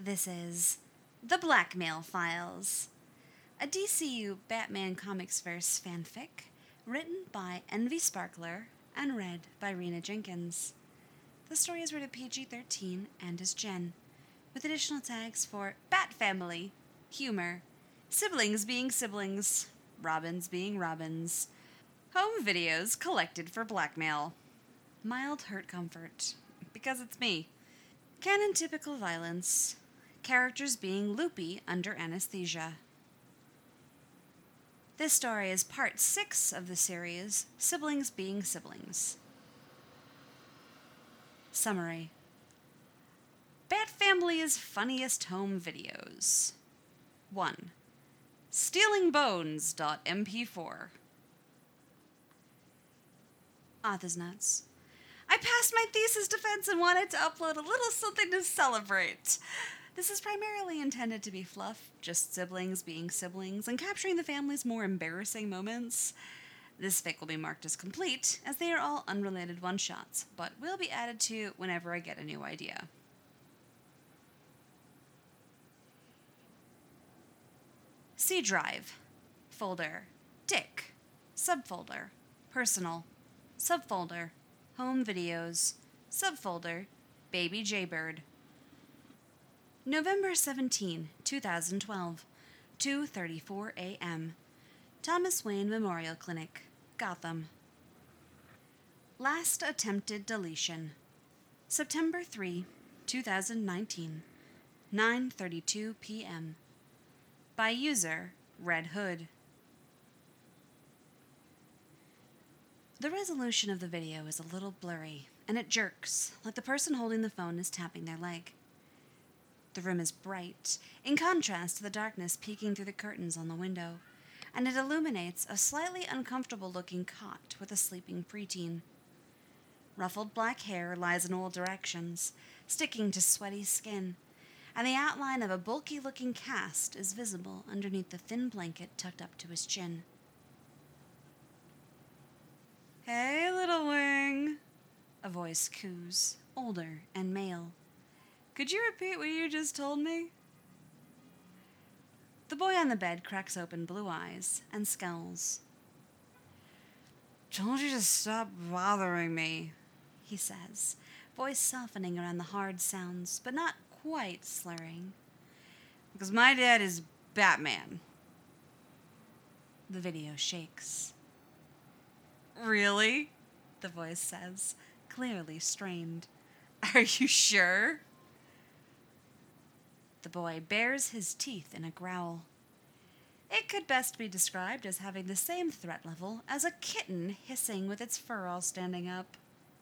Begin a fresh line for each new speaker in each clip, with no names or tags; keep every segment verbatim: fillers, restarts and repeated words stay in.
This is The Blackmail Files, a D C U Batman Comics-verse fanfic written by Envy Sparkler and read by Rena Jenkins. The story is rated P G thirteen and is Gen, with additional tags for Bat Family, humor, siblings being siblings, Robins being Robins, home videos collected for blackmail, mild hurt comfort, because it's me, canon typical violence, characters being loopy under anesthesia. This story is part six of the series, Siblings Being Siblings. Summary. Bat Family's funniest home videos. one. stealing bones dot m p four. Author's notes. I passed my thesis defense and wanted to upload a little something to celebrate. This is primarily intended to be fluff, just siblings being siblings and capturing the family's more embarrassing moments. This fic will be marked as complete, as they are all unrelated one-shots, but will be added to whenever I get a new idea. C drive. Folder. Dick. Subfolder. Personal. Subfolder. Home videos. Subfolder. Baby Jaybird. November seventeenth, twenty twelve. two thirty-four a.m. Thomas Wayne Memorial Clinic, Gotham. Last attempted deletion. September third, twenty nineteen. nine thirty-two p.m. By user Red Hood. The resolution of the video is a little blurry, and it jerks, like the person holding the phone is tapping their leg. The room is bright, in contrast to the darkness peeking through the curtains on the window, and it illuminates a slightly uncomfortable-looking cot with a sleeping preteen. Ruffled black hair lies in all directions, sticking to sweaty skin, and the outline of a bulky-looking cast is visible underneath the thin blanket tucked up to his chin. "Hey, little wing," a voice coos, older and male. "Could you repeat what you just told me?" The boy on the bed cracks open blue eyes and scowls. "Told you to stop bothering me," he says, voice softening around the hard sounds, but not quite slurring. "Because my dad is Batman." The video shakes. "Really?" the voice says, clearly strained. "Are you sure?" The boy bares his teeth in a growl. It could best be described as having the same threat level as a kitten hissing with its fur all standing up.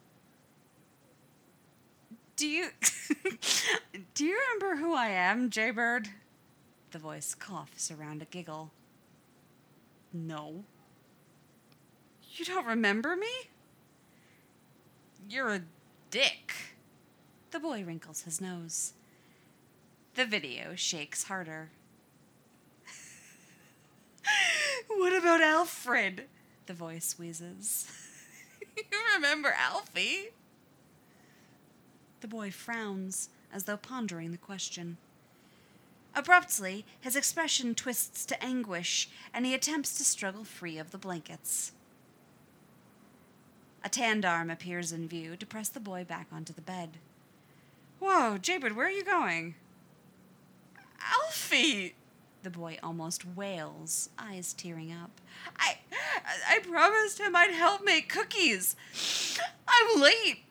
Do you... Do you remember who I am, Jaybird? The voice coughs around a giggle. "No." "You don't remember me?" "You're a dick." The boy wrinkles his nose. The video shakes harder. "What about Alfred?" the voice wheezes. "You remember Alfie?" The boy frowns, as though pondering the question. Abruptly, his expression twists to anguish, and he attempts to struggle free of the blankets. A tanned arm appears in view to press the boy back onto the bed. "Whoa, Jaybird, where are you going?" "Alfie!" The boy almost wails, eyes tearing up. I, I promised him I'd help make cookies. I'm late."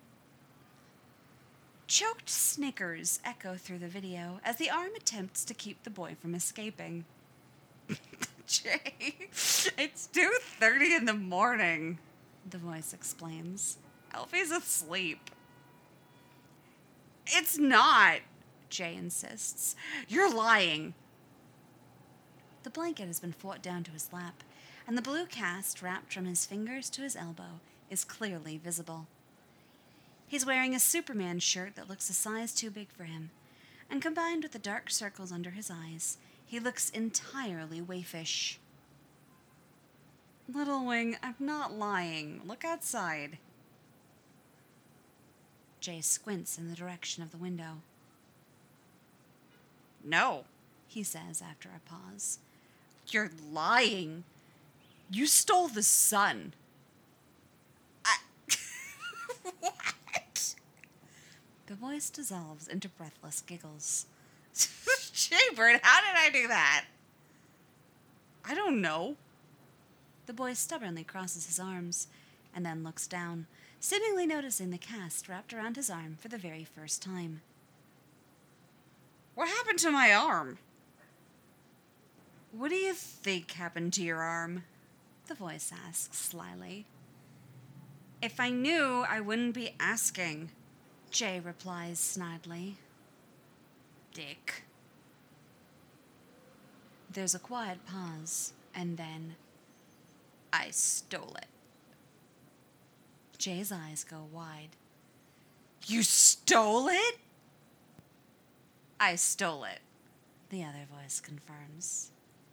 Choked snickers echo through the video as the arm attempts to keep the boy from escaping. "Jay, it's two thirty in the morning," the voice explains. "Alfie's asleep." "It's not," Jay insists. "You're lying." The blanket has been fought down to his lap, and the blue cast wrapped from his fingers to his elbow is clearly visible. He's wearing a Superman shirt that looks a size too big for him, and combined with the dark circles under his eyes, he looks entirely waifish. "Little Wing, I'm not lying. Look outside." Jay squints in the direction of the window. No, he says after a pause. You're lying. You stole the sun. I... What? The voice dissolves into breathless giggles. Jaybird, how did I do that? I don't know. The boy stubbornly crosses his arms and then looks down, seemingly noticing the cast wrapped around his arm for the very first time. What happened to my arm? What do you think happened to your arm? The voice asks slyly. If I knew, I wouldn't be asking, Jay replies snidely. Dick. There's a quiet pause, and then, I stole it. Jay's eyes go wide. You stole it? I stole it, the other voice confirms.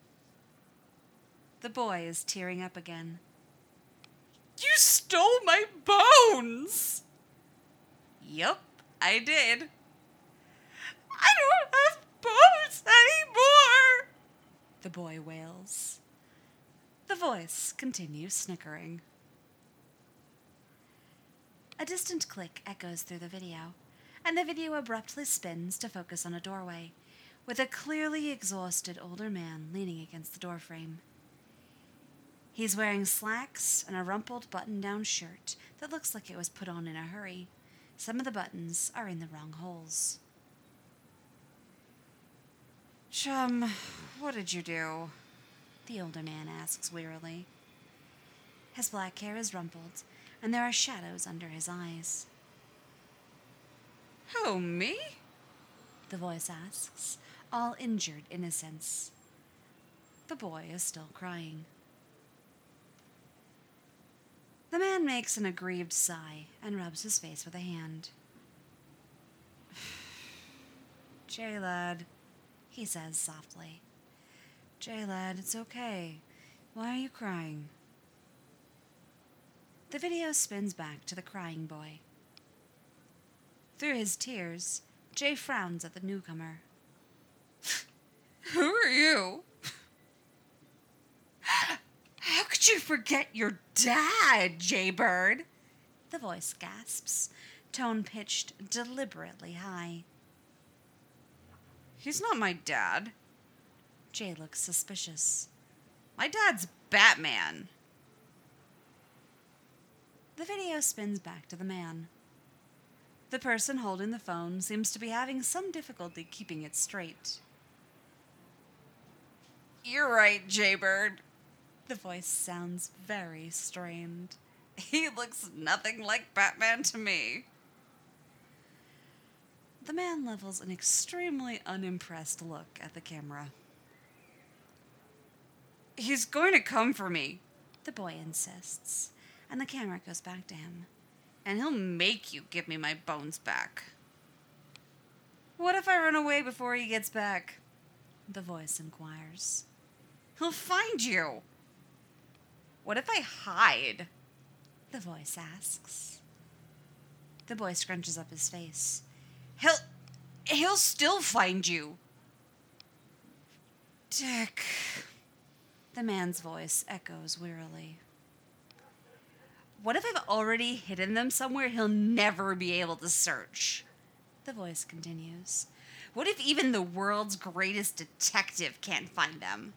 The boy is tearing up again. You stole my bones! Yup, I did. I don't have bones anymore! The boy wails. The voice continues snickering. A distant click echoes through the video, and the video abruptly spins to focus on a doorway, with a clearly exhausted older man leaning against the doorframe. He's wearing slacks and a rumpled button-down shirt that looks like it was put on in a hurry. Some of the buttons are in the wrong holes. Chum, what did you do? The older man asks wearily. His black hair is rumpled, and there are shadows under his eyes. Who, me? The voice asks, all injured innocence. The boy is still crying. The man makes an aggrieved sigh and rubs his face with a hand. Jay, lad, he says softly. Jay, lad, it's okay. Why are you crying? The video spins back to the crying boy. Through his tears, Jay frowns at the newcomer. Who are you? How could you forget your dad, Jaybird? The voice gasps, tone pitched deliberately high. He's not my dad. Jay looks suspicious. My dad's Batman. The video spins back to the man. The person holding the phone seems to be having some difficulty keeping it straight. You're right, Jaybird. The voice sounds very strained. He looks nothing like Batman to me. The man levels an extremely unimpressed look at the camera. He's going to come for me, the boy insists, and the camera goes back to him. And he'll make you give me my bones back. What if I run away before he gets back? The voice inquires. He'll find you. What if I hide? The voice asks. The boy scrunches up his face. He'll, he'll still find you. Dick. The man's voice echoes wearily. What if I've already hidden them somewhere he'll never be able to search? The voice continues. What if even the world's greatest detective can't find them?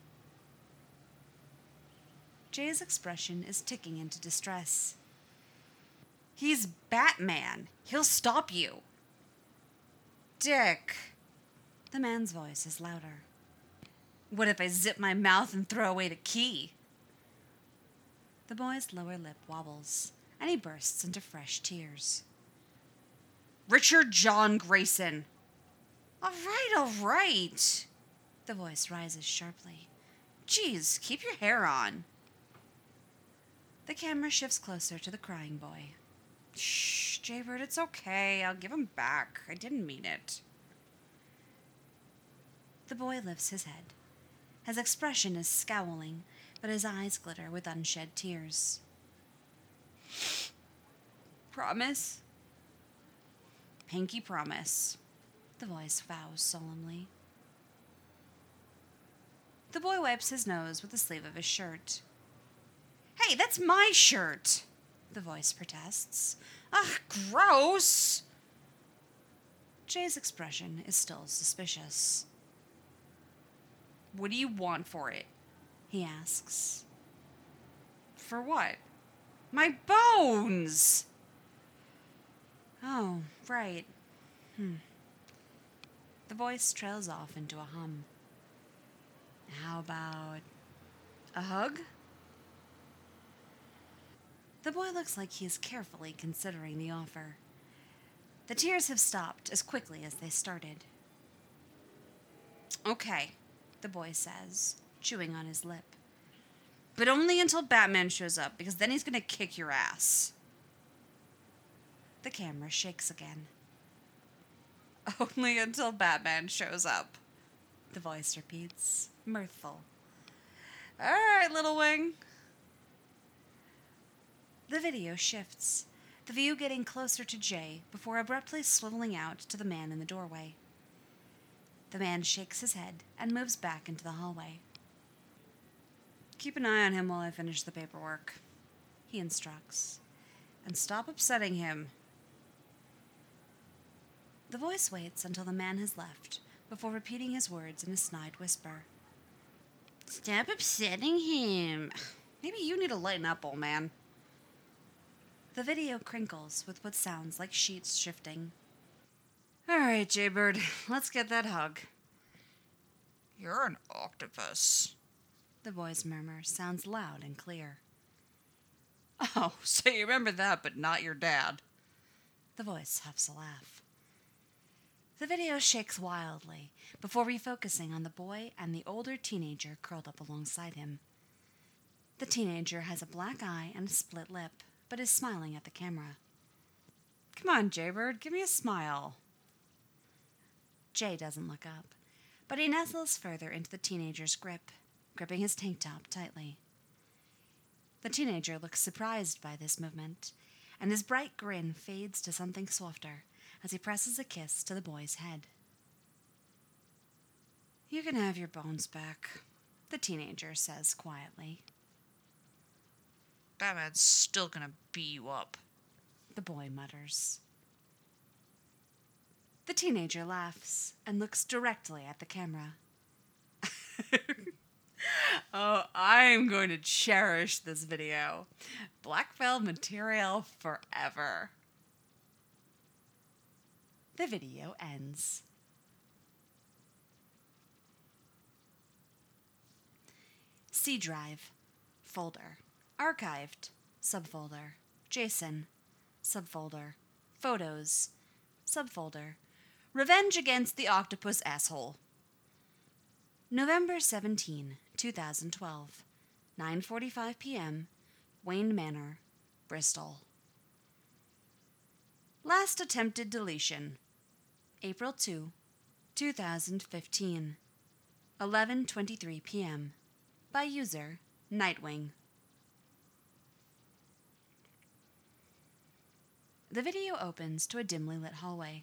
Jay's expression is ticking into distress. He's Batman. He'll stop you. Dick. The man's voice is louder. What if I zip my mouth and throw away the key? The boy's lower lip wobbles, and he bursts into fresh tears. Richard John Grayson. All right, all right. The voice rises sharply. Geez, keep your hair on. The camera shifts closer to the crying boy. Shh, Jaybird, it's okay. I'll give him back. I didn't mean it. The boy lifts his head. His expression is scowling, but his eyes glitter with unshed tears. Promise? Pinky promise. The voice vows solemnly. The boy wipes his nose with the sleeve of his shirt. Hey, that's my shirt, the voice protests. Ugh, gross! Jay's expression is still suspicious. What do you want for it? He asks. For what? My bones! Oh, right. Hmm. The voice trails off into a hum. How about a hug? The boy looks like he is carefully considering the offer. The tears have stopped as quickly as they started. Okay, the boy says, chewing on his lip. But only until Batman shows up, because then he's gonna kick your ass. The camera shakes again. Only until Batman shows up, the voice repeats, mirthful. All right, little wing. The video shifts, the view getting closer to Jay before abruptly swiveling out to the man in the doorway. The man shakes his head and moves back into the hallway. Keep an eye on him while I finish the paperwork, he instructs. And stop upsetting him. The voice waits until the man has left before repeating his words in a snide whisper. Stop upsetting him. Maybe you need to lighten up, old man. The video crinkles with what sounds like sheets shifting. All right, Jaybird, let's get that hug. You're an octopus. The boy's murmur sounds loud and clear. Oh, so you remember that, but not your dad. The voice huffs a laugh. The video shakes wildly before refocusing on the boy and the older teenager curled up alongside him. The teenager has a black eye and a split lip, but is smiling at the camera. Come on, Jaybird, give me a smile. Jay doesn't look up, but he nestles further into the teenager's grip, gripping his tank top tightly. The teenager looks surprised by this movement, and his bright grin fades to something softer as he presses a kiss to the boy's head. You can have your bones back, the teenager says quietly. Batman's still gonna beat you up, the boy mutters. The teenager laughs and looks directly at the camera. Oh, I'm going to cherish this video. Blackmail material forever. The video ends. C drive, folder, archived, subfolder, JSON, subfolder, photos, subfolder, revenge against the octopus asshole. November seventeenth, twenty twelve, nine forty-five p.m., Wayne Manor, Bristol. Last attempted deletion, April second, twenty fifteen, eleven twenty-three p.m., by user Nightwing. The video opens to a dimly lit hallway.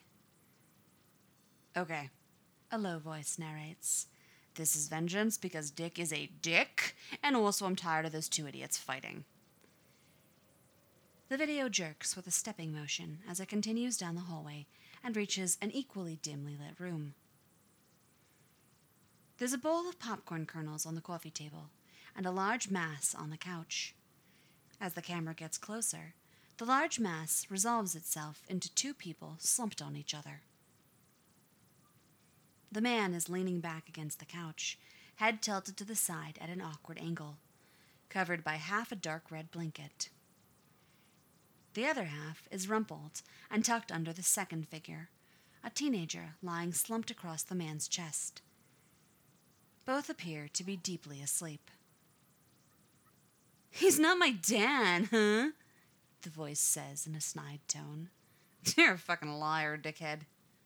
Okay, a low voice narrates. This is vengeance because Dick is a dick, and also I'm tired of those two idiots fighting. The video jerks with a stepping motion as it continues down the hallway and reaches an equally dimly lit room. There's a bowl of popcorn kernels on the coffee table and a large mass on the couch. As the camera gets closer, the large mass resolves itself into two people slumped on each other. The man is leaning back against the couch, head tilted to the side at an awkward angle, covered by half a dark red blanket. The other half is rumpled and tucked under the second figure, a teenager lying slumped across the man's chest. Both appear to be deeply asleep. He's not my dad, huh? The voice says in a snide tone. You're a fucking liar, dickhead.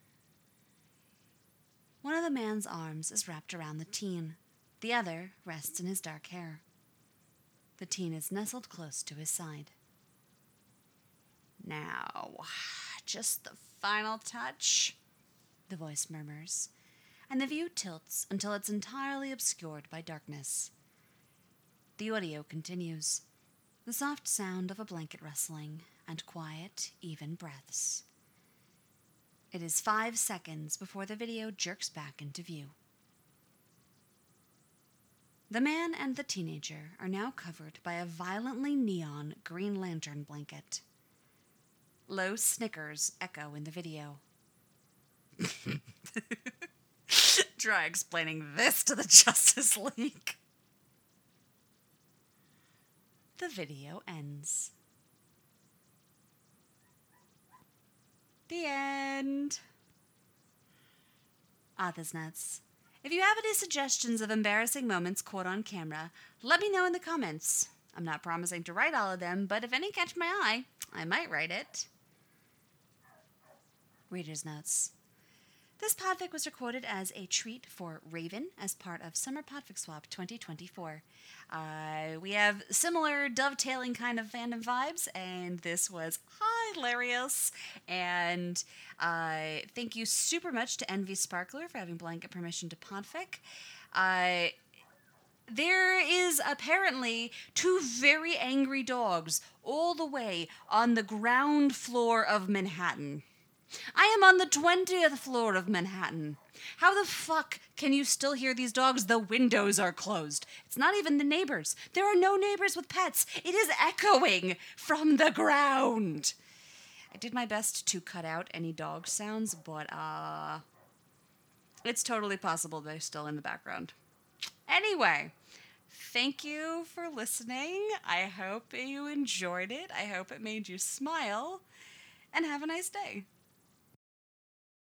One of the man's arms is wrapped around the teen. The other rests in his dark hair. The teen is nestled close to his side. Now, just the final touch, the voice murmurs, and the view tilts until it's entirely obscured by darkness. The audio continues, the soft sound of a blanket rustling and quiet, even breaths. It is five seconds before the video jerks back into view. The man and the teenager are now covered by a violently neon Green Lantern blanket. Low snickers echo in the video. Try explaining this to the Justice League. The video ends. The end. Author's Notes. If you have any suggestions of embarrassing moments caught on camera, let me know in the comments. I'm not promising to write all of them, but if any catch my eye, I might write it. Reader's Notes. This podfic was recorded as a treat for Raven as part of Summer Podfic Swap twenty twenty-four. Uh, we have similar dovetailing kind of fandom vibes, and this was hilarious. And uh, thank you super much to Envy Sparkler for having blanket permission to podfic. Uh, There is apparently two very angry dogs all the way on the ground floor of Manhattan. I am on the twentieth floor of Manhattan. How the fuck can you still hear these dogs? The windows are closed. It's not even the neighbors. There are no neighbors with pets. It is echoing from the ground. I did my best to cut out any dog sounds, but uh, it's totally possible they're still in the background. Anyway, thank you for listening. I hope you enjoyed it. I hope it made you smile. And have a nice day.